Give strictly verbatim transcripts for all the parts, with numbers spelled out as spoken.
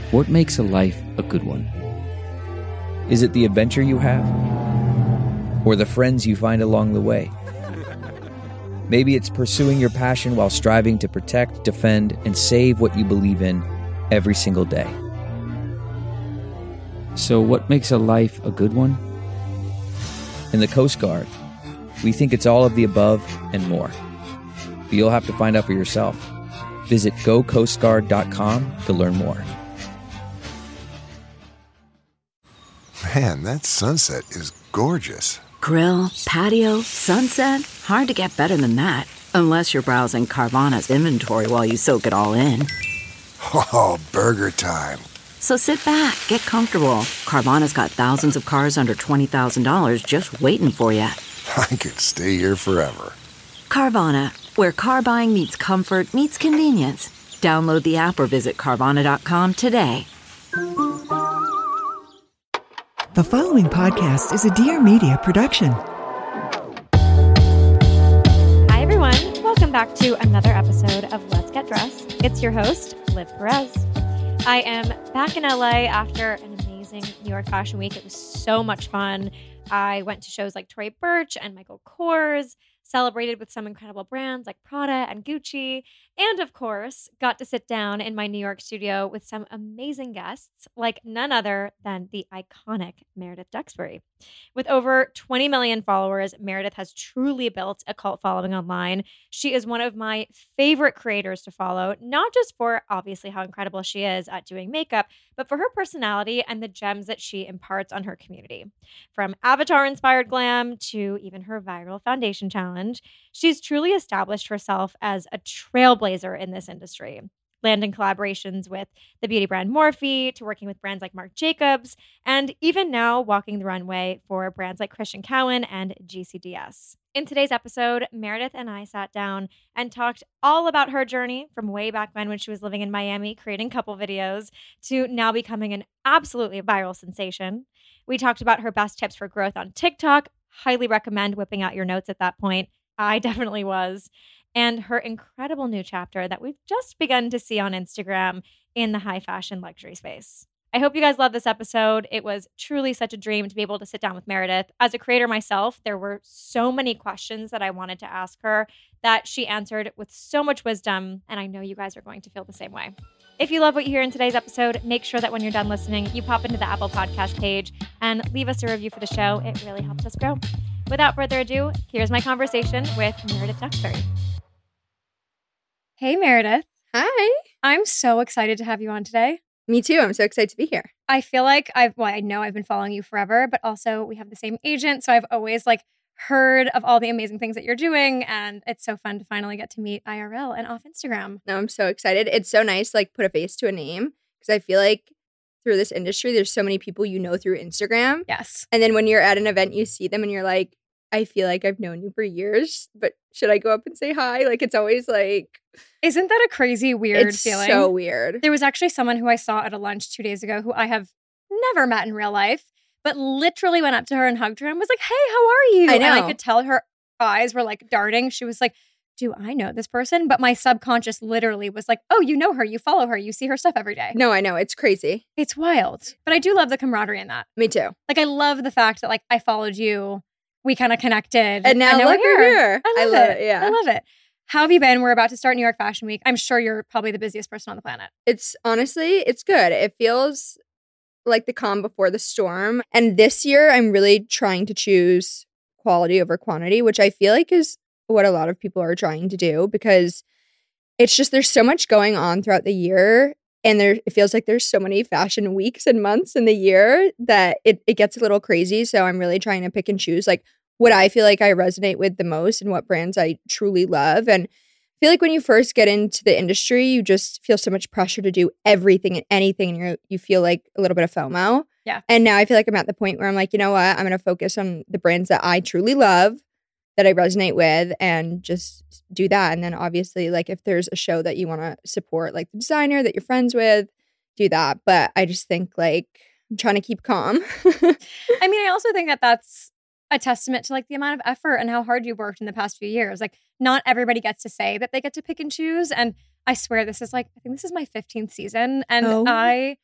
What makes a life a good one? Is it the adventure you have? Or the friends you find along the way? Maybe it's pursuing your passion while striving to protect, defend, and save what you believe in every single day. So what makes a life a good one? In the Coast Guard, we think it's all of the above and more. But you'll have to find out for yourself. Visit go coast guard dot com to learn more. Man, that sunset is gorgeous. Grill, patio, sunset. Hard to get better than that. Unless you're browsing Carvana's inventory while you soak it all in. Oh, burger time. So sit back, get comfortable. Carvana's got thousands of cars under twenty thousand dollars just waiting for you. I could stay here forever. Carvana, where car buying meets comfort meets convenience. Download the app or visit Carvana dot com today. The following podcast is a Dear Media production. Hi, everyone. Welcome back to another episode of Let's Get Dressed. It's your host, Liv Perez. I am back in L A after an amazing New York Fashion Week. It was so much fun. I went to shows like Tory Burch and Michael Kors, celebrated with some incredible brands like Prada and Gucci, and of course, got to sit down in my New York studio with some amazing guests like none other than the iconic Meredith Duxbury. With over twenty million followers, Meredith has truly built a cult following online. She is one of my favorite creators to follow, not just for obviously how incredible she is at doing makeup, but for her personality and the gems that she imparts on her community. From Avatar-inspired glam to even her viral foundation challenge, she's truly established herself as a trailblazer in this industry, landing collaborations with the beauty brand Morphe, to working with brands like Marc Jacobs, and even now walking the runway for brands like Christian Cowan and G C D S. In today's episode, Meredith and I sat down and talked all about her journey from way back when when she was living in Miami creating couple videos to now becoming an absolutely viral sensation. We talked about her best tips for growth on TikTok. Highly recommend whipping out your notes at that point. I definitely was. And her incredible new chapter that we've just begun to see on Instagram in the high fashion luxury space. I hope you guys love this episode. It was truly such a dream to be able to sit down with Meredith. As a creator myself, there were so many questions that I wanted to ask her that she answered with so much wisdom, and I know you guys are going to feel the same way. If you love what you hear in today's episode, make sure that when you're done listening, you pop into the Apple Podcast page and leave us a review for the show. It really helps us grow. Without further ado, here's my conversation with Meredith Duxbury. Hey, Meredith. Hi. I'm so excited to have you on today. Me too. I'm so excited to be here. I feel like I've, well, I know I've been following you forever, but also we have the same agent. So I've always like heard of all the amazing things that you're doing. And it's so fun to finally get to meet I R L and off Instagram. No, I'm so excited. It's so nice to like put a face to a name because I feel like through this industry, there's so many people you know through Instagram. Yes. And then when you're at an event, you see them and you're like, I feel like I've known you for years, but should I go up and say hi? Like, it's always like... Isn't that a crazy, weird it's feeling? It's so weird. There was actually someone who I saw at a lunch two days ago who I have never met in real life, but literally went up to her and hugged her and was like, hey, how are you? I know. And I could tell her eyes were like darting. She was like, do I know this person? But my subconscious literally was like, oh, you know her. You follow her. You see her stuff every day. No, I know. It's crazy. It's wild. But I do love the camaraderie in that. Me too. Like, I love the fact that like I followed you. We kind of connected. And now, and now look, we're here. here. I love, I love it. it. Yeah. I love it. How have you been? We're about to start New York Fashion Week. I'm sure you're probably the busiest person on the planet. It's honestly, it's good. It feels like the calm before the storm. And this year, I'm really trying to choose quality over quantity, which I feel like is what a lot of people are trying to do because it's just there's so much going on throughout the year. And there, it feels like there's so many fashion weeks and months in the year that it, it gets a little crazy. So I'm really trying to pick and choose like what I feel like I resonate with the most and what brands I truly love. And I feel like when you first get into the industry, you just feel so much pressure to do everything and anything. And you you feel like a little bit of FOMO. Yeah. And now I feel like I'm at the point where I'm like, you know what? I'm going to focus on the brands that I truly love, that I resonate with, and just do that. And then obviously, like if there's a show that you want to support, like the designer that you're friends with, do that. But I just think like I'm trying to keep calm. I mean, I also think that that's a testament to like the amount of effort and how hard you've worked in the past few years. Like not everybody gets to say that they get to pick and choose. And I swear this is like, I think this is my fifteenth season. And oh. I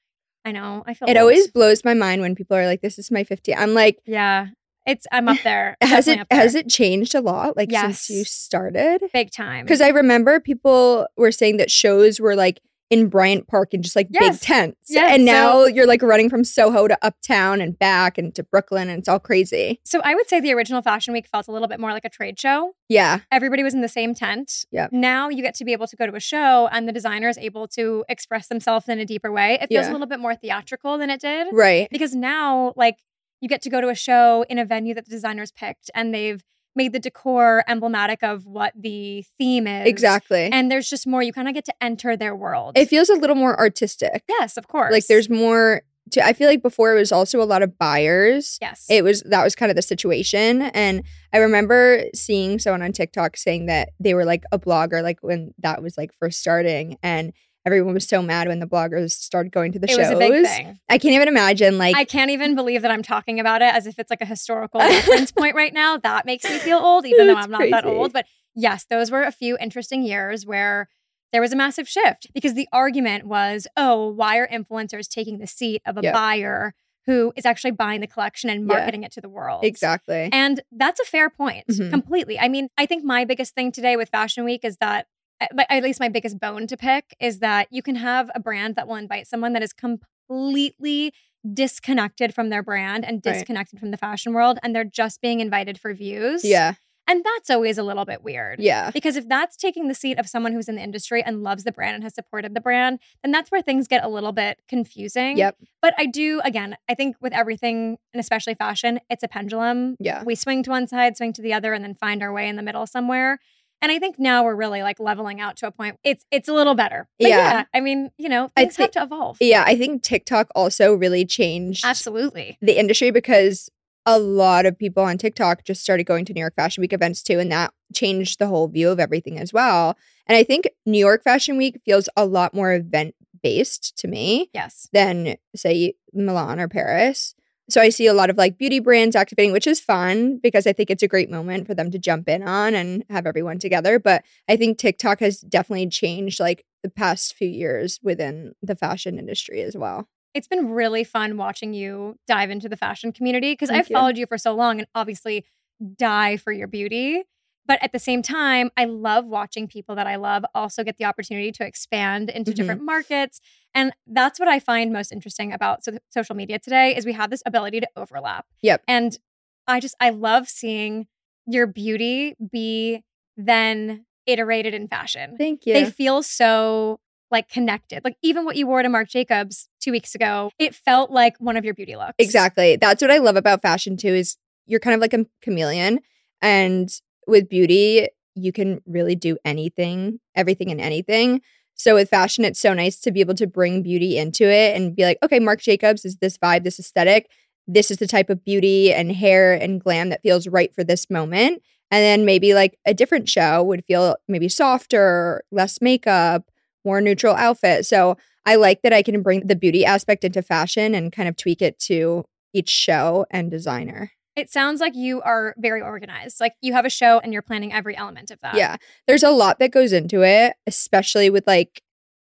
I know. I feel It old. always blows my mind when people are like, this is my fifteenth. I'm like, Yeah. It's I'm up there. has it Definitely up there. has it changed a lot like Yes. since you started? Big time. Because I remember people were saying that shows were like in Bryant Park and just like Yes. big tents. Yes, And so- now you're like running from Soho to Uptown and back and to Brooklyn and it's all crazy. So I would say the original Fashion Week felt a little bit more like a trade show. Yeah. Everybody was in the same tent. Yep. Now you get to be able to go to a show and the designer is able to express themselves in a deeper way. It feels Yeah. a little bit more theatrical than it did. Right. Because now, like, you get to go to a show in a venue that the designers picked and they've made the decor emblematic of what the theme is. Exactly. And there's just more, you kind of get to enter their world. It feels a little more artistic. yes, of course. Like there's more to I feel like before it was also a lot of buyers. Yes. It was that was kind of the situation. And I remember seeing someone on TikTok saying that they were like a blogger, like when that was like first starting. And everyone was so mad when the bloggers started going to the it shows. was a big thing. I can't even imagine like I can't even believe that I'm talking about it as if it's like a historical reference point right now. That makes me feel old, even though That's I'm not that crazy. old. But yes, those were a few interesting years where there was a massive shift because the argument was, oh, why are influencers taking the seat of a Yep. buyer who is actually buying the collection and Yeah. marketing it to the world? exactly. And that's a fair point, Mhm. completely. I mean, I think my biggest thing today with Fashion Week is that, but at least my biggest bone to pick is that you can have a brand that will invite someone that is completely disconnected from their brand and Right. disconnected from the fashion world, and they're just being invited for views. Yeah. And that's always a little bit weird. Yeah. Because if that's taking the seat of someone who's in the industry and loves the brand and has supported the brand, then that's where things get a little bit confusing. Yep. But I do, again, I think with everything, and especially fashion, it's a pendulum. Yeah. We swing to one side, swing to the other, and then find our way in the middle somewhere. And I think now we're really like leveling out to a point. It's it's a little better. But Yeah. yeah. I mean, you know, I things thi- have to evolve. Yeah. I think TikTok also really changed Absolutely. the industry because a lot of people on TikTok just started going to New York Fashion Week events too, and that changed the whole view of everything as well. And I think New York Fashion Week feels a lot more event based to me Yes. than say Milan or Paris. So I see a lot of like beauty brands activating, which is fun because I think it's a great moment for them to jump in on and have everyone together. But I think TikTok has definitely changed like the past few years within the fashion industry as well. It's been really fun watching you dive into the fashion community because Thank I've you. followed you for so long and obviously die for your beauty. But at the same time, I love watching people that I love also get the opportunity to expand into Mhm. different markets. And that's what I find most interesting about so- social media today is we have this ability to overlap. Yep. And I just, I love seeing your beauty be then iterated in fashion. Thank you. They feel so like connected. Like even what you wore to Marc Jacobs two weeks ago, it felt like one of your beauty looks. Exactly. That's what I love about fashion too is you're kind of like a chameleon, and with beauty you can really do anything, everything and anything. So with fashion it's so nice to be able to bring beauty into it and be like, okay, Marc Jacobs is this vibe, this aesthetic. This is the type of beauty and hair and glam that feels right for this moment. And then maybe like a different show would feel maybe softer, less makeup, more neutral outfit. So I like that I can bring the beauty aspect into fashion and kind of tweak it to each show and designer. It sounds like you are very organized. Like you have a show and you're planning every element of that. Yeah. There's a lot that goes into it, especially with like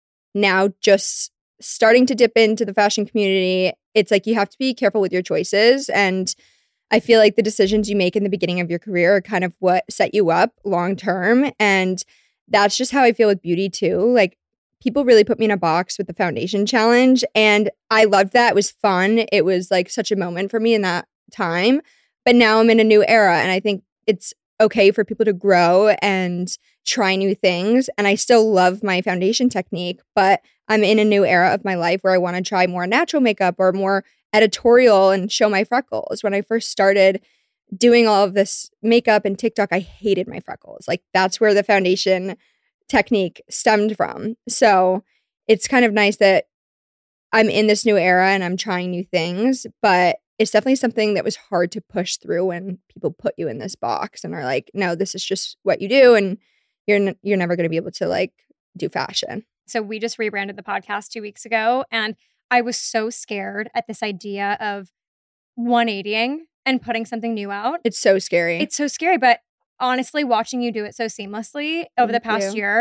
now just starting to dip into the fashion community. It's like you have to be careful with your choices. And I feel like the decisions you make in the beginning of your career are kind of what set you up long term. And that's just how I feel with beauty too. Like people really put me in a box with the foundation challenge. And I loved that. It was fun. It was like such a moment for me in that time. But now I'm in a new era. And I think it's okay for people to grow and try new things. And I still love my foundation technique, but I'm in a new era of my life where I want to try more natural makeup or more editorial and show my freckles. When I first started doing all of this makeup and TikTok, I hated my freckles. Like that's where the foundation technique stemmed from. So it's kind of nice that I'm in this new era and I'm trying new things, but it's definitely something that was hard to push through when people put you in this box and are like, no, this is just what you do. And you're, n- you're never going to be able to like do fashion. So we just rebranded the podcast two weeks ago. And I was so scared at this idea of one eightying and putting something new out. It's so scary. It's so scary. But honestly, watching you do it so seamlessly over the Thank past you. year,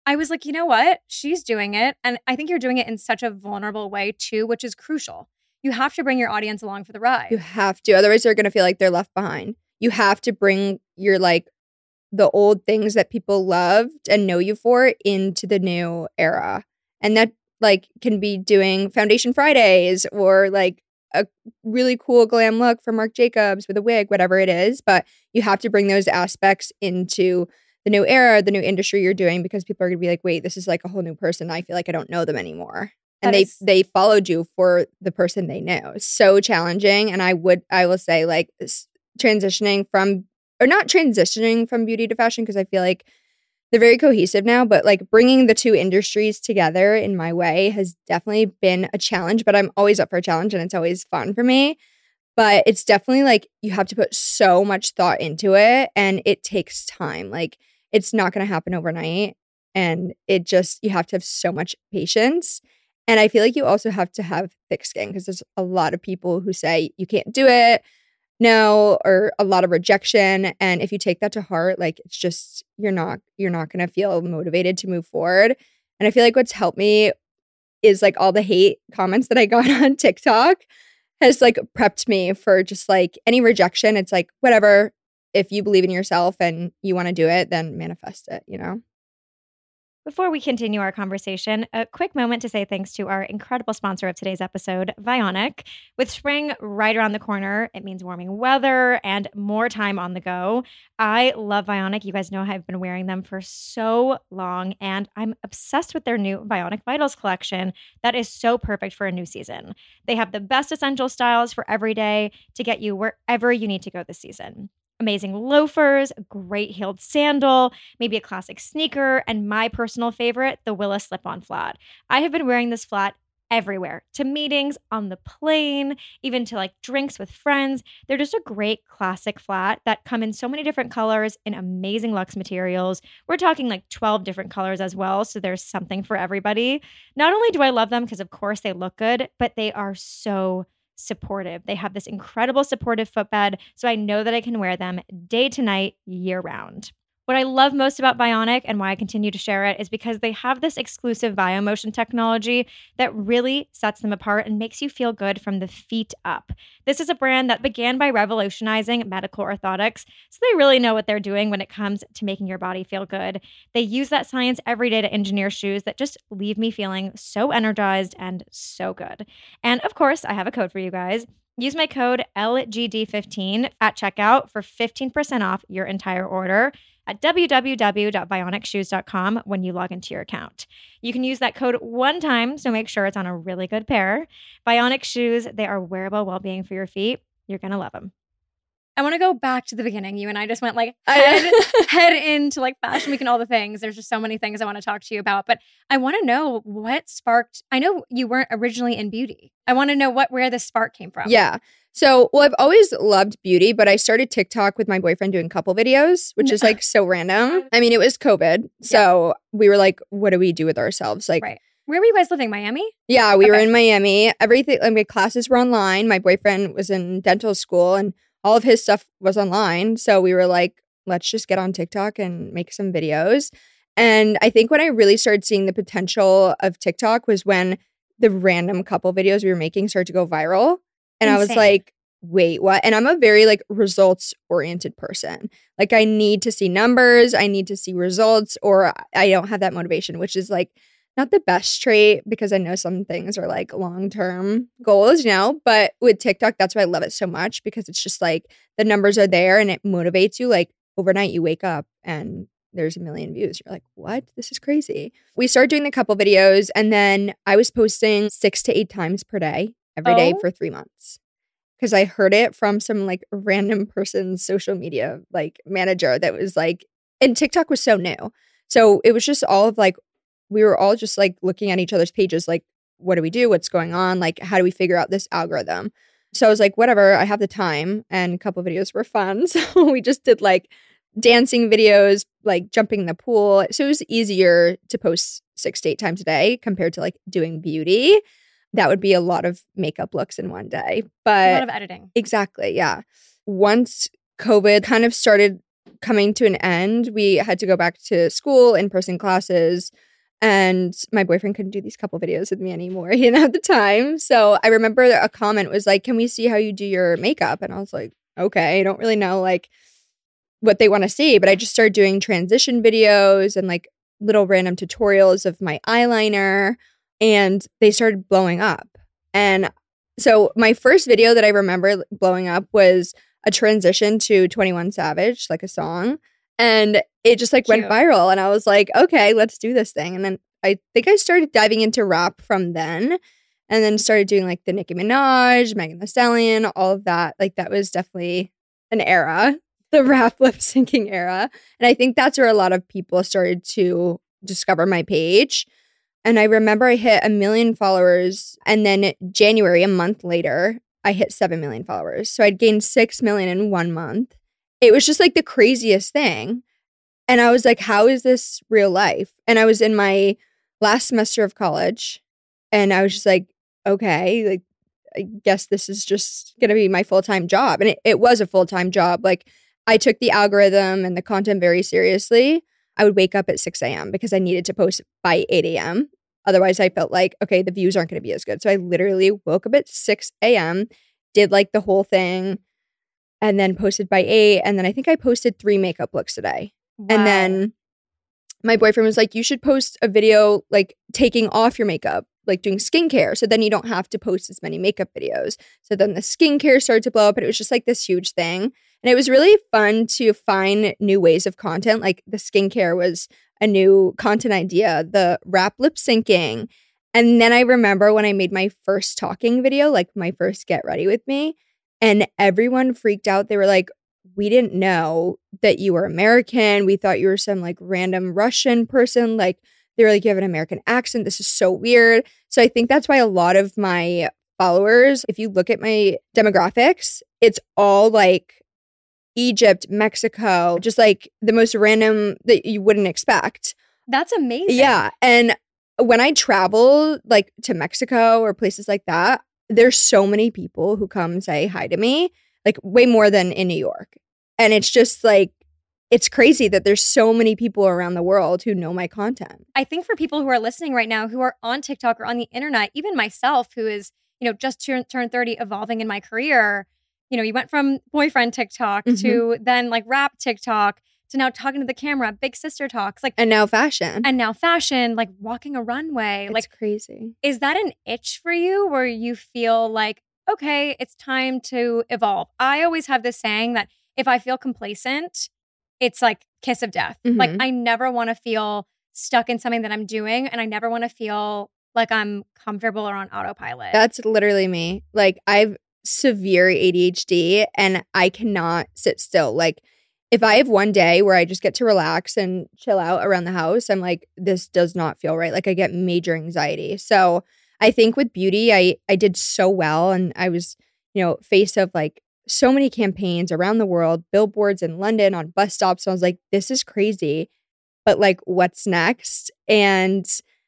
I was like, you know what? She's doing it. And I think you're doing it in such a vulnerable way too, which is crucial. You have to bring your audience along for the ride. You have to. Otherwise, they're going to feel like they're left behind. You have to bring your, like, the old things that people loved and know you for into the new era. And that, like, can be doing Foundation Fridays or, like, a really cool glam look for Marc Jacobs with a wig, whatever it is. But you have to bring those aspects into the new era, the new industry you're doing, because people are going to be like, wait, this is like a whole new person. I feel like I don't know them anymore. And they, they followed you for the person they know. So challenging. And I would, I will say, like, transitioning from, or not transitioning from beauty to fashion, because I feel like they're very cohesive now, but like bringing the two industries together in my way has definitely been a challenge, but I'm always up for a challenge and it's always fun for me. But it's definitely like you have to put so much thought into it and it takes time. Like it's not going to happen overnight. And it just, you have to have so much patience. And I feel like you also have to have thick skin because there's a lot of people who say you can't do it. No, or a lot of rejection. And if you take that to heart, like it's just, you're not, you're not going to feel motivated to move forward. And I feel like what's helped me is like all the hate comments that I got on TikTok has like prepped me for just like any rejection. It's like, whatever, if you believe in yourself and you want to do it, then manifest it, you know? Before we continue our conversation, a quick moment to say thanks to our incredible sponsor of today's episode, Vionic. With spring right around the corner, it means warming weather and more time on the go. I love Vionic. You guys know I've been wearing them for so long, and I'm obsessed with their new Vionic Vitals collection that is so perfect for a new season. They have the best essential styles for every day to get you wherever you need to go this season. Amazing loafers, a great heeled sandal, maybe a classic sneaker, and my personal favorite, the Willa slip-on flat. I have been wearing this flat everywhere, to meetings, on the plane, even to like drinks with friends. They're just a great classic flat that come in so many different colors in amazing luxe materials. We're talking like twelve different colors as well, so there's something for everybody. Not only do I love them because of course they look good, but they are so supportive. They have this incredible supportive footbed, so I know that I can wear them day to night, year round. What I love most about Vionic and why I continue to share it is because they have this exclusive BioMotion technology that really sets them apart and makes you feel good from the feet up. This is a brand that began by revolutionizing medical orthotics, so they really know what they're doing when it comes to making your body feel good. They use that science every day to engineer shoes that just leave me feeling so energized and so good. And of course, I have a code for you guys. Use my code L G D fifteen at checkout for fifteen percent off your entire order at w w w dot vionic shoes dot com when you log into your account. You can use that code one time, so make sure it's on a really good pair. Vionic shoes, they are wearable well-being for your feet. You're going to love them. I want to go back to the beginning. You and I just went like head, head into like Fashion Week and all the things. There's just so many things I want to talk to you about. But I want to know what sparked, I know you weren't originally in beauty. I want to know what where this spark came from. Yeah. So, well, I've always loved beauty, but I started TikTok with my boyfriend doing couple videos, which is like so random. I mean, it was COVID. So yeah. We were like, what do we do with ourselves? Like, right. Where were you guys living? Miami? Yeah, we okay. were in Miami. Everything, like my classes were online. My boyfriend was in dental school and all of his stuff was online. So we were like, let's just get on TikTok and make some videos. And I think when I really started seeing the potential of TikTok was when the random couple videos we were making started to go viral. And Insane. I was like, wait, what? And I'm a very like results oriented person. Like I need to see numbers. I need to see results or I don't have that motivation, which is like not the best trait because I know some things are like long-term goals, you know, but with TikTok, that's why I love it so much because it's just like the numbers are there and it motivates you. Like overnight you wake up and there's a million views. You're like, what? This is crazy. We started doing the couple videos and then I was posting six to eight times per day, every oh. day for three months. Because I heard it from some like random person's social media like manager that was like, and TikTok was so new. So it was just all of like, we were all just like looking at each other's pages, like, what do we do? What's going on? Like, how do we figure out this algorithm? So I was like, whatever, I have the time. And a couple videos were fun. So we just did like dancing videos, like jumping in the pool. So it was easier to post six to eight times a day compared to like doing beauty. That would be a lot of makeup looks in one day. But a lot of editing. Exactly. Yeah. Once COVID kind of started coming to an end. We had to go back to school, in-person classes, and my boyfriend couldn't do these couple videos with me anymore. He didn't have the time. So I remember a comment was like, can we see how you do your makeup? And I was like, okay, I don't really know like what they want to see, but I just started doing transition videos and like little random tutorials of my eyeliner, and they started blowing up. And so my first video that I remember blowing up was a transition to twenty-one Savage, like a song. And it just like Cute. went viral. And I was like, okay, let's do this thing. And then I think I started diving into rap from then, and then started doing like the Nicki Minaj, Megan Thee Stallion, all of that. Like that was definitely an era, the rap lip syncing era. And I think that's where a lot of people started to discover my page. And I remember I hit a million followers, and then January, a month later, I hit seven million followers. So I'd gained six million in one month. It was just like the craziest thing. And I was like, how is this real life? And I was in my last semester of college, and I was just like, okay, like, I guess this is just going to be my full-time job. And it, it was a full-time job. Like, I took the algorithm and the content very seriously. I would wake up at six a.m. because I needed to post by eight a.m. Otherwise, I felt like, okay, the views aren't going to be as good. So I literally woke up at six a.m., did like the whole thing, and then posted by eight. And then I think I posted three makeup looks a day. Wow. And then my boyfriend was like, you should post a video like taking off your makeup, like doing skincare. So then you don't have to post as many makeup videos. So then the skincare started to blow up, and it was just like this huge thing. And it was really fun to find new ways of content. Like the skincare was a new content idea, the rap lip syncing. And then I remember when I made my first talking video, like my first Get Ready With Me, and everyone freaked out. They were like, we didn't know that you were American. We thought you were some like random Russian person. Like they were like, you have an American accent. This is so weird. So I think that's why a lot of my followers, if you look at my demographics, it's all like Egypt, Mexico, just like the most random that you wouldn't expect. That's amazing. Yeah. And when I travel like to Mexico or places like that, there's so many people who come say hi to me, like way more than in New York. And it's just like, it's crazy that there's so many people around the world who know my content. I think for people who are listening right now, who are on TikTok or on the internet, even myself, who is, you know, just turned turn thirty, evolving in my career, you know, you went from boyfriend TikTok mm-hmm. to then like rap TikTok to now talking to the camera, big sister talks, like, and now fashion, and now fashion, like walking a runway. It's like crazy. Is that an itch for you where you feel like, okay, it's time to evolve? I always have this saying that if I feel complacent, it's like kiss of death. Mm-hmm. Like I never want to feel stuck in something that I'm doing, and I never want to feel like I'm comfortable or on autopilot. That's literally me. Like I've severe A D H D and I cannot sit still. Like if I have one day where I just get to relax and chill out around the house, I'm like, this does not feel right. Like I get major anxiety. So I think with beauty, I, I did so well, and I was, you know, face of like so many campaigns around the world, billboards in London, on bus stops. So I was like, this is crazy, but like, what's next? And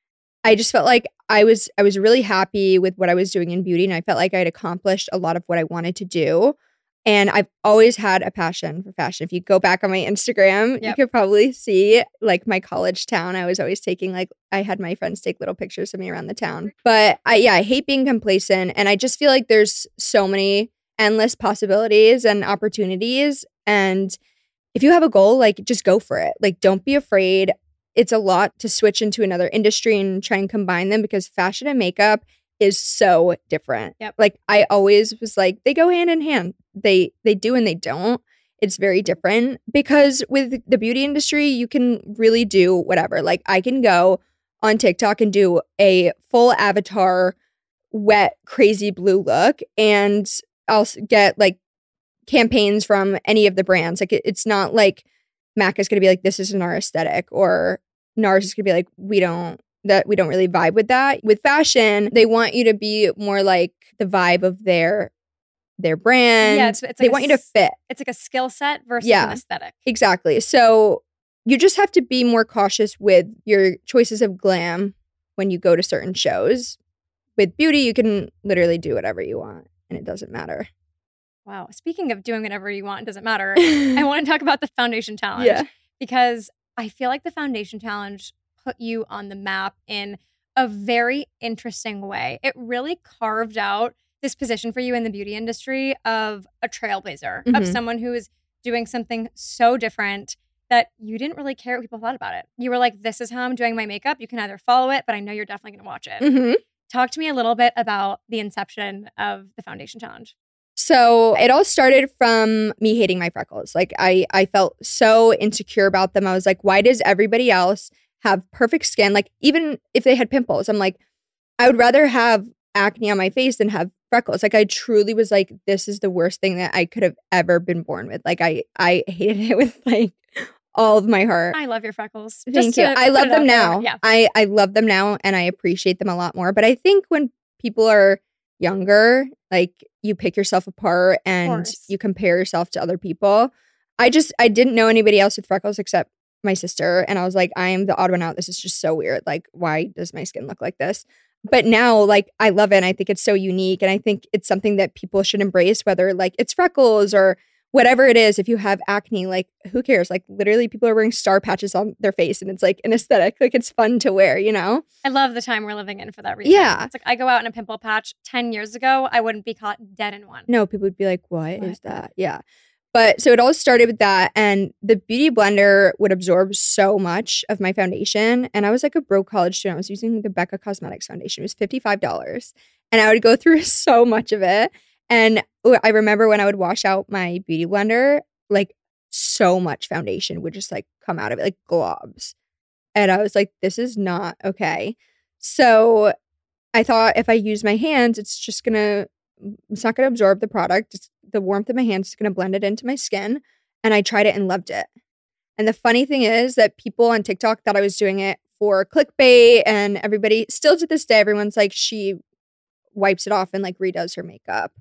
I just felt like I was I was really happy with what I was doing in beauty, and I felt like I had accomplished a lot of what I wanted to do. And I've always had a passion for fashion. If you go back on my Instagram, yep. you could probably see like my college town. I was always taking like, I had my friends take little pictures of me around the town. But I, yeah, I hate being complacent. And I just feel like there's so many endless possibilities and opportunities. And if you have a goal, like just go for it. Like don't be afraid. It's a lot to switch into another industry and try and combine them, because fashion and makeup is so different. Yep. Like I always was like, they go hand in hand. They they do and they don't. It's very different, because with the beauty industry, you can really do whatever. Like I can go on TikTok and do a full avatar, wet, crazy blue look, and I'll get like campaigns from any of the brands. Like it, it's not like MAC is going to be like, this isn't our aesthetic, or NARS is going to be like, we don't, that we don't really vibe with that. With fashion, they want you to be more like the vibe of their their brand. Yeah, it's, it's they like want a, you to fit. It's like a skill set versus yeah, an aesthetic. Exactly. So you just have to be more cautious with your choices of glam when you go to certain shows. With beauty, you can literally do whatever you want, and it doesn't matter. Wow. Speaking of doing whatever you want, doesn't matter. I want to talk about the foundation challenge. Yeah. Because I feel like the foundation challenge put you on the map in a very interesting way. It really carved out this position for you in the beauty industry of a trailblazer, Mhm. of someone who is doing something so different that you didn't really care what people thought about it. You were like, this is how I'm doing my makeup. You can either follow it, but I know you're definitely going to watch it. Mhm. Talk to me a little bit about the inception of the foundation challenge. So it all started from me hating my freckles. Like I, I felt so insecure about them. I was like, why does everybody else have perfect skin? Like even if they had pimples, I'm like, I would rather have acne on my face than have freckles. Like I truly was like, this is the worst thing that I could have ever been born with. Like I, I hated it with like all of my heart. I love your freckles. Thank Just you. to I put love it them out there. now. Yeah. I, I love them now and I appreciate them a lot more. But I think when people are younger, like you pick yourself apart and course. you compare yourself to other people. I just, I didn't know anybody else with freckles except my sister. And I was like, I am the odd one out. This is just so weird. Like, why does my skin look like this? But now, like, I love it. And I think it's so unique. And I think it's something that people should embrace, whether like it's freckles or whatever it is. If you have acne, like, who cares? Like, literally, people are wearing star patches on their face and it's like an aesthetic. Like, it's fun to wear, you know? I love the time we're living in for that reason. Yeah. It's like I go out in a pimple patch ten years ago, I wouldn't be caught dead in one. No, people would be like, what, What? is that? Yeah. But so it all started with that. And the Beauty Blender would absorb so much of my foundation. And I was like a broke college student. I was using the Becca Cosmetics foundation. It was fifty-five dollars. And I would go through so much of it. And I remember when I would wash out my Beauty Blender, like so much foundation would just like come out of it, like globs. And I was like, this is not okay. So I thought if I use my hands, it's just going to, it's not going to absorb the product. It's, the warmth of my hands is going to blend it into my skin. And I tried it and loved it. And the funny thing is that people on TikTok thought I was doing it for clickbait, and everybody, still to this day, everyone's like, she wipes it off and like redoes her makeup.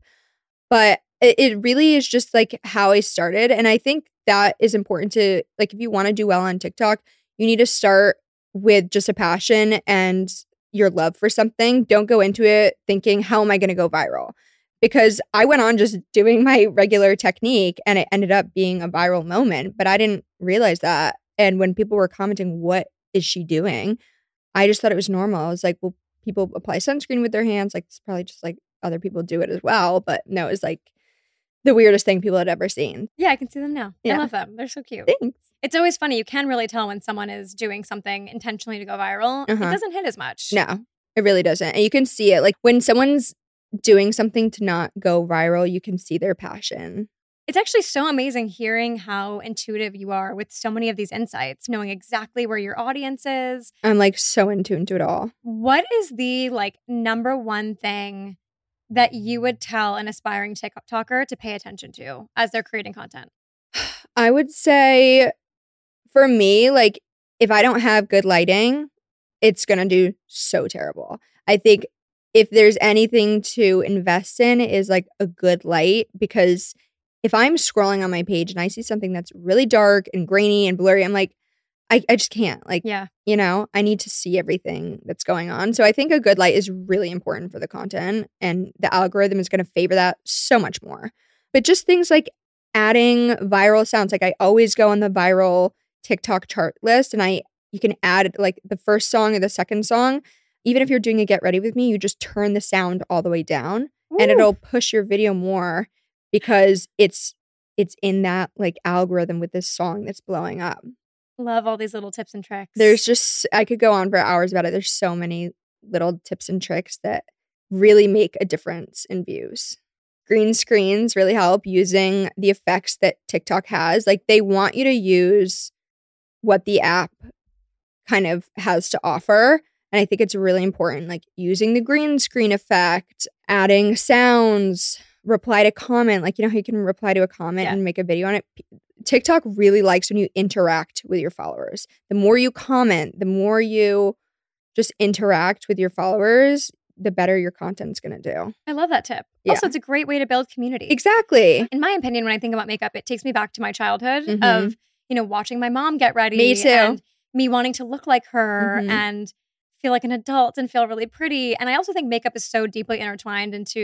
But it, it really is just like how I started. And I think that is important to, like, if you want to do well on TikTok, you need to start with just a passion and your love for something. Don't go into it thinking, how am I going to go viral? Because I went on just doing my regular technique and it ended up being a viral moment, but I didn't realize that. And when people were commenting, what is she doing? I just thought it was normal. I was like, well, people apply sunscreen with their hands. Like, it's probably just like other people do it as well. But no, it was like the weirdest thing people had ever seen. Yeah, I can see them now. Yeah. I love them. They're so cute. Thanks. It's always funny. You can really tell when someone is doing something intentionally to go viral. Uh-huh. It doesn't hit as much. No, it really doesn't. And you can see it. Like when someone's doing something to not go viral, you can see their passion. It's actually so amazing hearing how intuitive you are with so many of these insights, knowing exactly where your audience is. I'm like so in tune to it all. What is the like number one thing that you would tell an aspiring TikToker to pay attention to as they're creating content? I would say for me, like if I don't have good lighting, it's going to do so terrible. I think if there's anything to invest in is like a good light, because if I'm scrolling on my page and I see something that's really dark and grainy and blurry, I'm like, I, I just can't. Like, Yeah. you know, I need to see everything that's going on. So I think a good light is really important for the content, and the algorithm is going to favor that so much more. But just things like adding viral sounds. Like I always go on the viral TikTok chart list, and I you can add like the first song or the second song. Even if you're doing a Get Ready With Me, you just turn the sound all the way down and Ooh. it'll push your video more because it's it's in that like algorithm with this song that's blowing up. Love all these little tips and tricks. There's just, I could go on for hours about it. There's so many little tips and tricks that really make a difference in views. Green screens really help, using the effects that TikTok has. Like they want you to use what the app kind of has to offer. And I think it's really important, like using the green screen effect, adding sounds, reply to comment. Like, you know how you can reply to a comment Yeah. and make a video on it? TikTok really likes when you interact with your followers. The more you comment, the more you just interact with your followers, the better your content's going to do. I love that tip. Yeah. Also, it's a great way to build community. Exactly. In my opinion, when I think about makeup, it takes me back to my childhood Mhm. of, you know, watching my mom get ready. Me too. And me wanting to look like her Mhm. and feel like an adult and feel really pretty. And I also think makeup is so deeply intertwined into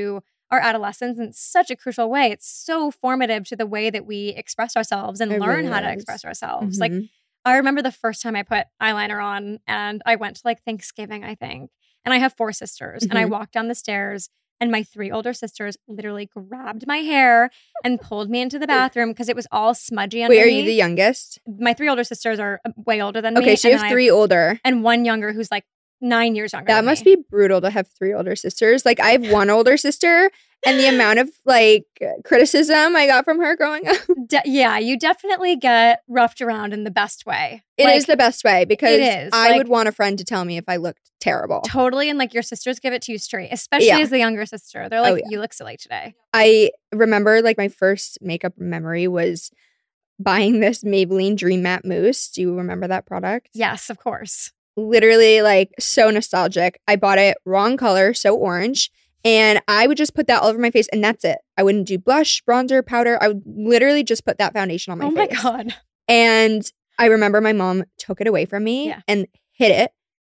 our adolescence in such a crucial way. It's so formative to the way that we express ourselves and It learn really how to is. express ourselves. Like, Mhm. I remember the first time I put eyeliner on and I went to like Thanksgiving, I think. And I have four sisters. And I Mhm. walked down the stairs and my three older sisters literally grabbed my hair and pulled me into the bathroom because it was all smudgy Wait, are underneath. you the youngest? My three older sisters are way older than me. Okay, so you and have then I three older. and one younger who's like nine years younger. That than must me. be brutal to have three older sisters. Like I have one older sister, and the amount of like criticism I got from her growing up. De- yeah, you definitely get roughed around in the best way. It is Like, the best way because is, I like- would want a friend to tell me if I looked terrible. totally, and like your sisters give it to you straight, especially Yeah. as the younger sister. They're like, Oh, yeah. you look silly today. I remember like my first makeup memory was buying this Maybelline Dream Matte Mousse. Do you remember that product? Yes, of course. Literally like so nostalgic. I bought it wrong color, so orange. And I would just put that all over my face and that's it. I wouldn't do blush, bronzer, powder. I would literally just put that foundation on my oh my face. god. And I remember my mom took it away from me Yeah. and hid it.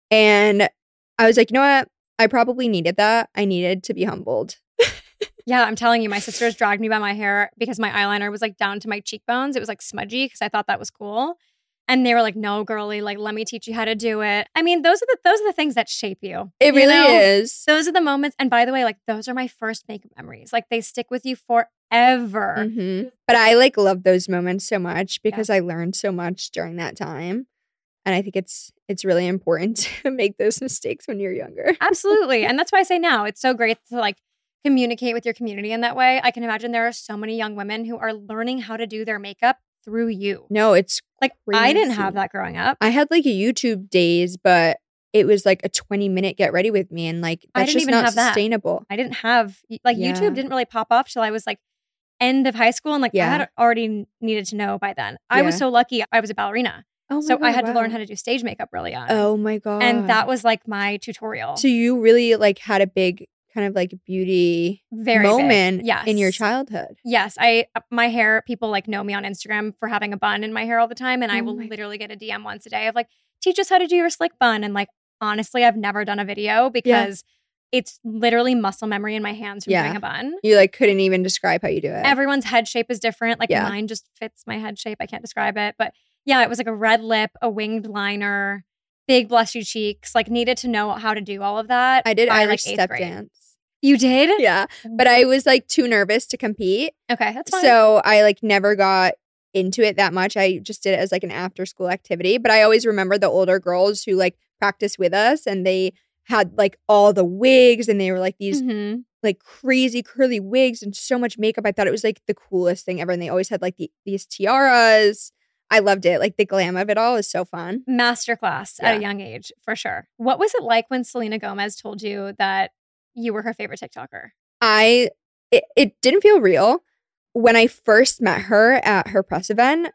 And I was like, you know what? I probably needed that. I needed to be humbled. Yeah, I'm telling you, my sisters dragged me by my hair because my eyeliner was like down to my cheekbones. It was like smudgy because I thought that was cool. And they were like, no, girly, like, let me teach you how to do it. I mean, those are the those are the things that shape you. It you really know? is. Those are the moments. And by the way, like, those are my first makeup memories. Like, they stick with you forever. hmm But I like love those moments so much because I learned so much during that time. And I think it's it's really important to make those mistakes when you're younger. Absolutely. And that's why I say now it's so great to like communicate with your community in that way. I can imagine there are so many young women who are learning how to do their makeup through you. No, it's Like, I didn't crazy. have that growing up. I had like a YouTube days, but it was like a twenty minute get ready with me. And like I that's didn't just even not have that. sustainable. I didn't have, like, Yeah. YouTube didn't really pop off till I was like end of high school. And like, Yeah. I had already needed to know by then. I was Yeah. so lucky. I was a ballerina. Oh my So I God, had to learn wow. how to do stage makeup really young. Oh my God. And that was like my tutorial. So you really like had a big kind of like beauty Very big. moment Yes. in your childhood. Yes, I my hair, people like know me on Instagram for having a bun in my hair all the time. And I Oh will my- literally get a D M once a day of like, teach us how to do your slick bun. And like, honestly, I've never done a video because it's literally muscle memory in my hands from Yeah. doing a bun. You like couldn't even describe how you do it. Everyone's head shape is different. Like Yeah. mine just fits my head shape. I can't describe it. But yeah, it was like a red lip, a winged liner, big blushy cheeks, like needed to know how to do all of that. I did by, Irish like, eighth step grade. dance. You did? Yeah. But I was like too nervous to compete. Okay, that's fine. So I like never got into it that much. I just did it as like an after school activity. But I always remember the older girls who like practiced with us and they had like all the wigs and they were like these Mhm. like crazy curly wigs and so much makeup. I thought it was like the coolest thing ever. And they always had like the, these tiaras. I loved it. Like the glam of it all is so fun. Masterclass at Yeah. a young age, for sure. What was it like when Selena Gomez told you that you were her favorite TikToker? I it, it didn't feel real. When I first met her at her press event,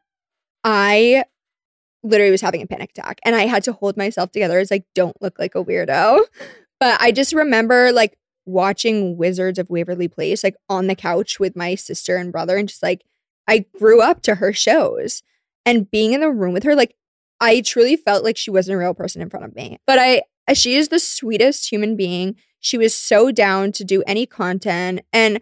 I literally was having a panic attack and I had to hold myself together. It's like, don't look like a weirdo. But I just remember like watching Wizards of Waverly Place like on the couch with my sister and brother and just like I grew up to her shows and being in the room with her, like I truly felt like she wasn't a real person in front of me. But I she is the sweetest human being. She was so down to do any content. And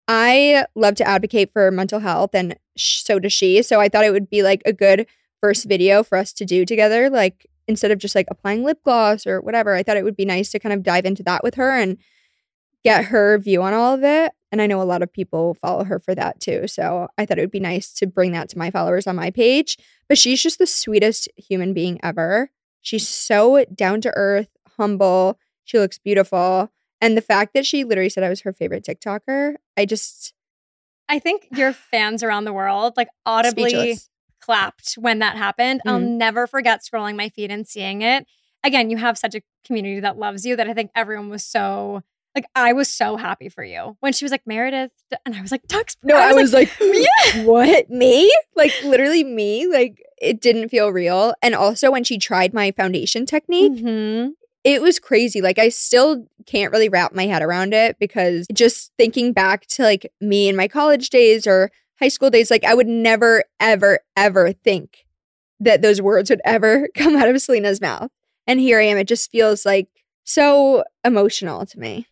I love to advocate for mental health, and sh- so does she. So I thought it would be like a good first video for us to do together. Like instead of just like applying lip gloss or whatever, I thought it would be nice to kind of dive into that with her and get her view on all of it. And I know a lot of people follow her for that too. So I thought it would be nice to bring that to my followers on my page. But she's just the sweetest human being ever. She's so down to earth, humble. She looks beautiful. And the fact that she literally said I was her favorite TikToker, I just I think your fans around the world like audibly speechless. clapped when that happened. I'll Mhm. never forget scrolling my feed and seeing it. Again, you have such a community that loves you that I think everyone was so like I was so happy for you when she was like Meredith, and I was like Tux. No, I was like, yeah. what? Me? Like literally me? Like it didn't feel real. And also when she tried my foundation technique, Mhm. it was crazy. Like I still can't really wrap my head around it because just thinking back to like me in my college days or high school days, like I would never, ever, ever think that those words would ever come out of Selena's mouth. And here I am. It just feels like so emotional to me.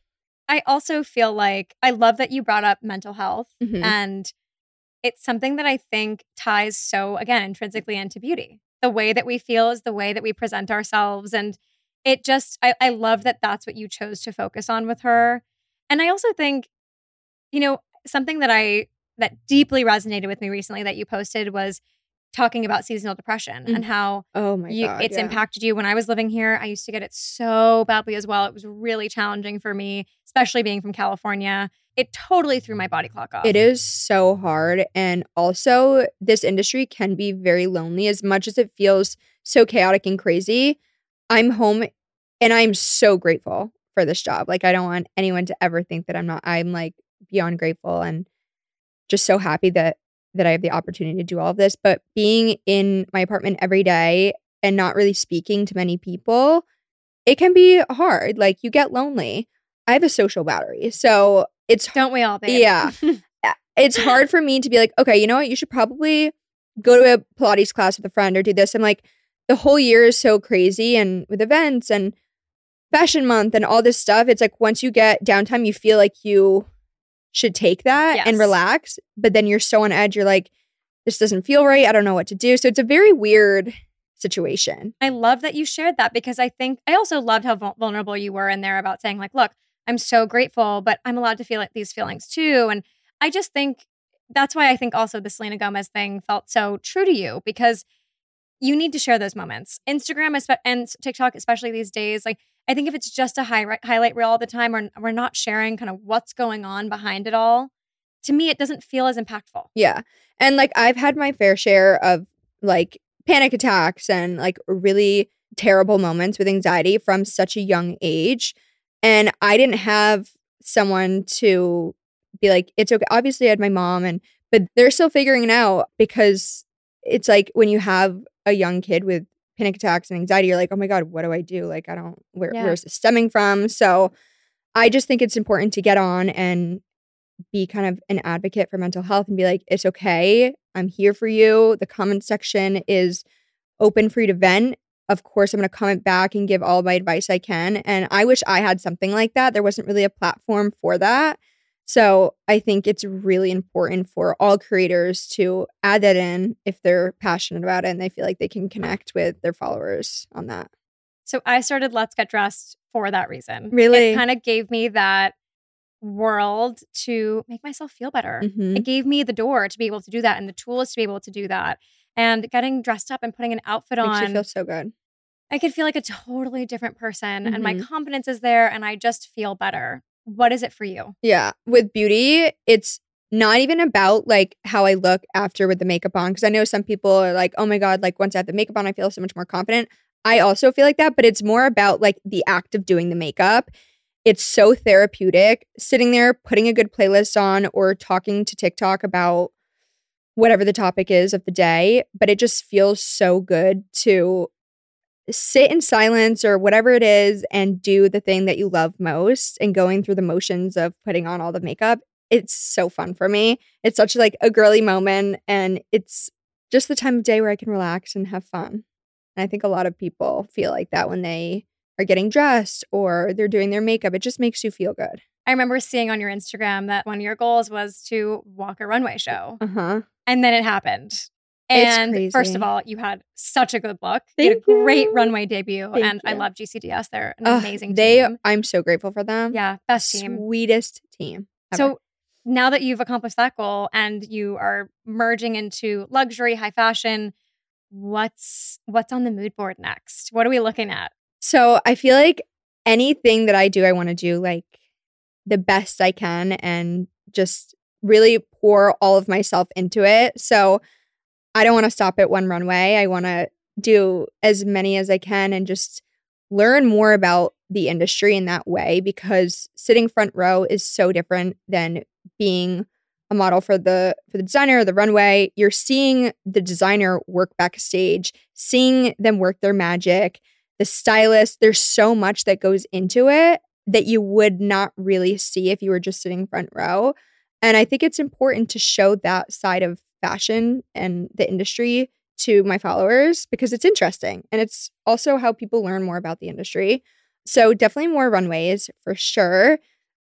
I also feel like I love that you brought up mental health. Mhm. And it's something that I think ties so, again, intrinsically into beauty. The way that we feel is the way that we present ourselves. And it just, I, I love that that's what you chose to focus on with her. And I also think, you know, something that I, that deeply resonated with me recently that you posted was talking about seasonal depression Mm. and how Oh my you, God. it's yeah. impacted you. When I was living here, I used to get it so badly as well. It was really challenging for me, especially being from California. It totally threw my body clock off. It is so hard. And also, this industry can be very lonely as much as it feels so chaotic and crazy. I'm home and I'm so grateful for this job. Like, I don't want anyone to ever think that I'm not. I'm like beyond grateful and just so happy that that I have the opportunity to do all of this. But being in my apartment every day and not really speaking to many people, it can be hard. Like, you get lonely. I have a social battery. So it's Don't we all, babe? Yeah. It's hard for me to be like, okay, you know what? You should probably go to a Pilates class with a friend or do this. I'm like, the whole year is so crazy and with events and fashion month and all this stuff. It's like once you get downtime, you feel like you should take that Yes. and relax. But then you're so on edge. You're like, this doesn't feel right. I don't know what to do. So it's a very weird situation. I love that you shared that because I think I also loved how vul- vulnerable you were in there about saying like, look, I'm so grateful, but I'm allowed to feel like these feelings too. And I just think that's why I think also the Selena Gomez thing felt so true to you because you need to share those moments. Instagram espe- and TikTok, especially these days, like I think if it's just a high- highlight reel all the time or we're not sharing kind of what's going on behind it all, to me, it doesn't feel as impactful. Yeah. And like I've had my fair share of like panic attacks and like really terrible moments with anxiety from such a young age. And I didn't have someone to be like, it's okay. Obviously, I had my mom, and but they're still figuring it out because it's like when you have a young kid with panic attacks and anxiety, you're like, oh my God, what do I do? Like, I don't, where, Yeah. where's this stemming from? So I just think it's important to get on and be kind of an advocate for mental health and be like, it's okay. I'm here for you. The comment section is open for you to vent. Of course, I'm going to comment back and give all my advice I can. And I wish I had something like that. There wasn't really a platform for that. So I think it's really important for all creators to add that in if they're passionate about it and they feel like they can connect with their followers on that. So I started Let's Get Dressed for that reason. Really? It kind of gave me that world to make myself feel better. Mhm. It gave me the door to be able to do that and the tools to be able to do that. And getting dressed up and putting an outfit Makes on, you feel so good. I could feel like a totally different person and my Mhm. confidence is there and I just feel better. What is it for you? Yeah. With beauty, it's not even about like how I look after with the makeup on. Cause I know some people are like, oh my God, like once I have the makeup on, I feel so much more confident. I also feel like that, but it's more about like the act of doing the makeup. It's so therapeutic sitting there, putting a good playlist on or talking to TikTok about whatever the topic is of the day. But it just feels so good to sit in silence or whatever it is and do the thing that you love most and going through the motions of putting on all the makeup. It's so fun for me. It's such like a girly moment and it's just the time of day where I can relax and have fun. And I think a lot of people feel like that when they are getting dressed or they're doing their makeup. It just makes you feel good. I remember seeing on your Instagram that one of your goals was to walk a runway show. Uh-huh. And then it happened. It's And crazy. first of all, you had such a good look. You had a Thank you. great runway debut. Thank and I you. love G C D S. They're an Ugh, amazing they, team. I'm so grateful for them. Yeah, best team. Sweetest team. ever. So now that you've accomplished that goal and you are merging into luxury, high fashion, what's what's on the mood board next? What are we looking at? So I feel like anything that I do, I want to do like the best I can and just really pour all of myself into it. So I don't want to stop at one runway. I want to do as many as I can and just learn more about the industry in that way because sitting front row is so different than being a model for the for the designer or the runway. You're seeing the designer work backstage, seeing them work their magic, the stylist. There's so much that goes into it that you would not really see if you were just sitting front row. And I think it's important to show that side of fashion and the industry to my followers because it's interesting. And it's also how people learn more about the industry. So definitely more runways for sure.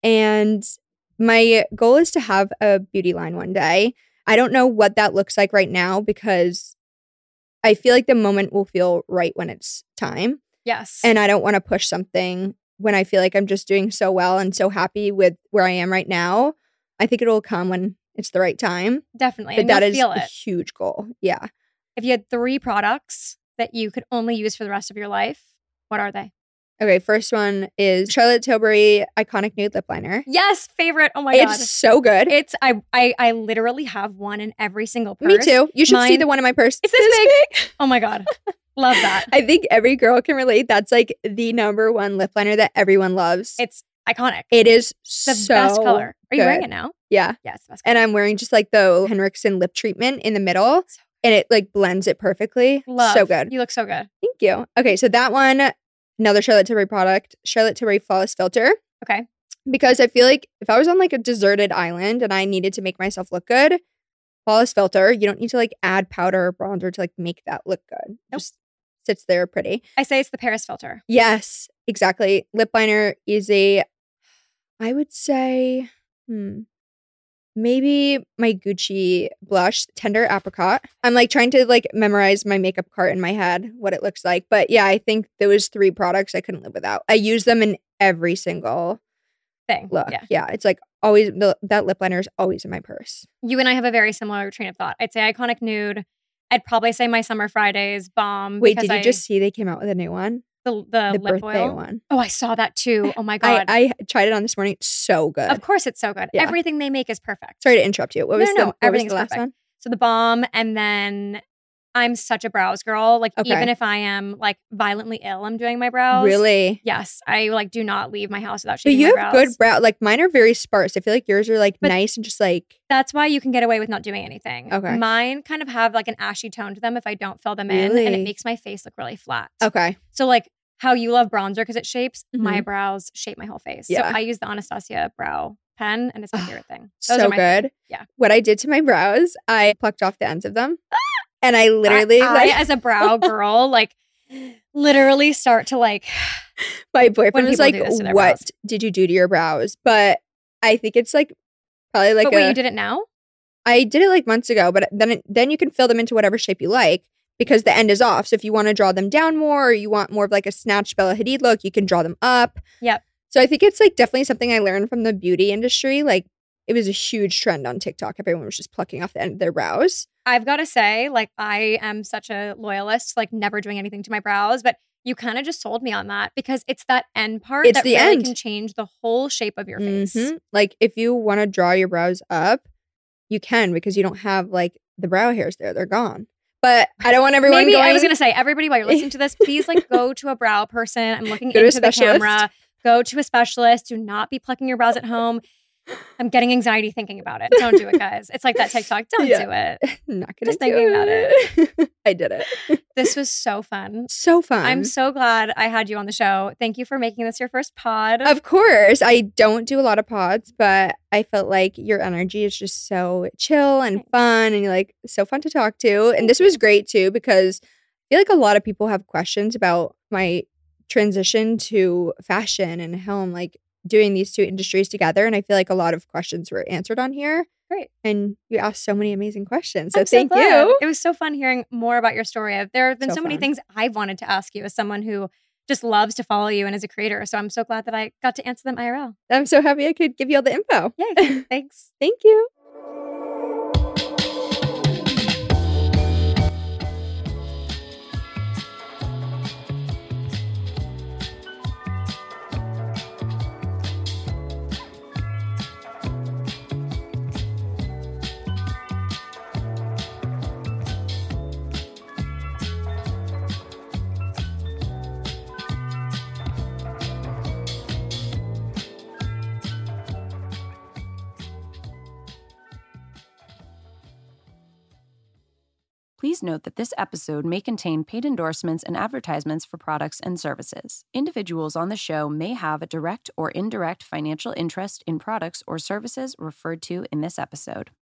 And my goal is to have a beauty line one day. I don't know what that looks like right now because I feel like the moment will feel right when it's time. Yes. And I don't want to push something when I feel like I'm just doing so well and so happy with where I am right now. I think it'll come when it's the right time. Definitely. But and that you'll is feel a it. huge goal. Yeah. If you had three products that you could only use for the rest of your life, what are they? Okay, first one is Charlotte Tilbury Iconic Nude Lip Liner. Yes, favorite. Oh my It's god. so good. It's I, I I literally have one in every single purse. Me too. You should see Mine- the one in my purse. It's this big. Oh my god. Love that. I think every girl can relate. That's like the number one lip liner that everyone loves. It's iconic. It is the so best color. Are you good. wearing it now? Yeah. Yes, the best And color. I'm wearing just like the Henriksen lip treatment in the middle. And it like blends it perfectly. Love. So good. You look so good. Thank you. Okay, so that one, another Charlotte Tilbury product, Charlotte Tilbury Flawless Filter. Okay. Because I feel like if I was on like a deserted island and I needed to make myself look good, Flawless Filter, you don't need to like add powder or bronzer to like make that look good. Nope. Just sits there pretty. I say it's the Paris filter. Yes, exactly. Lip liner is a, I would say, hmm, maybe my Gucci blush, Tender Apricot. I'm like trying to like memorize my makeup cart in my head, what it looks like. But yeah, I think those three products I couldn't live without. I use them in every single Thing. look. Yeah. Yeah, it's like always, the, that lip liner is always in my purse. You and I have a very similar train of thought. I'd say Iconic Nude. I'd probably say my Summer Fridays Bomb. Wait, because did you I- just see they came out with a new one? the the, The lip birthday oil one. Oh, I saw that too. Oh my god. I, I tried it on this morning. It's so good. Of course, it's so good. Yeah. Everything they make is perfect. Sorry to interrupt you. What No, was no, the, no. what was Everything the is last perfect. one? So the Bomb, and then I'm such a brows girl. Like Okay. even if I am like violently ill, I'm doing my brows. Really? Yes, I like do not leave my house without But shaving you my have brows. good brow. Like mine are very sparse. I feel like yours are like But- nice and just like That's why you can get away with not doing anything. Okay. Mine kind of have like an ashy tone to them if I don't fill them in, and Really? it makes my face look really flat. okay. So like how you love bronzer because it shapes, my Mhm. brows shape my whole face. Yeah. So I use the Anastasia brow pen, and it's my Oh, favorite thing. Those So are my good. favorite. Yeah. What I did to my brows, I plucked off the ends of them, and I literally I, like I, as a brow girl, like literally start to like. my boyfriend was people like, do this to their "What brows. did you do to your brows?" But I think it's like probably like but a. wait, you did it now? I did it like months ago, but then it, then you can fill them into whatever shape you like because the end is off. So if you want to draw them down more, or you want more of like a snatched Bella Hadid look, you can draw them up. Yep. So I think it's like definitely something I learned from the beauty industry. Like it was a huge trend on TikTok. Everyone was just plucking off the end of their brows. I've got to say, like, I am such a loyalist, like never doing anything to my brows, but you kind of just sold me on that because it's that end part It's that the really end. can change the whole shape of your face. Mhm. Like if you want to draw your brows up, you can because you don't have like the brow hairs there. They're gone. But I don't want everyone Maybe going. I was gonna say, everybody, while you're listening to this, please like go to a brow person. I'm looking Go to a into the specialist. camera. Go to a specialist. Do not be plucking your brows at home. I'm getting anxiety thinking about it. Don't do it, guys. It's like that TikTok. Don't Yeah. do it. Not gonna Just do thinking about it. I did it. This was so fun. So fun. I'm so glad I had you on the show. Thank you for making this your first pod. Of course, I don't do a lot of pods, but I felt like your energy is just so chill and Thanks. fun, and you're like so fun to talk to. And this was great too because I feel like a lot of people have questions about my transition to fashion and how I'm like doing these two industries together. And I feel like a lot of questions were answered on here. Great. And you asked so many amazing questions. So I'm so thank glad. you. It was so fun hearing more about your story. I've- There have been so, So many fun. things I've wanted to ask you as someone who just loves to follow you and as a creator. So I'm so glad that I got to answer them I R L. I'm so happy I could give you all the info. Yay. Thanks. Thank you. Please note that this episode may contain paid endorsements and advertisements for products and services. Individuals on the show may have a direct or indirect financial interest in products or services referred to in this episode.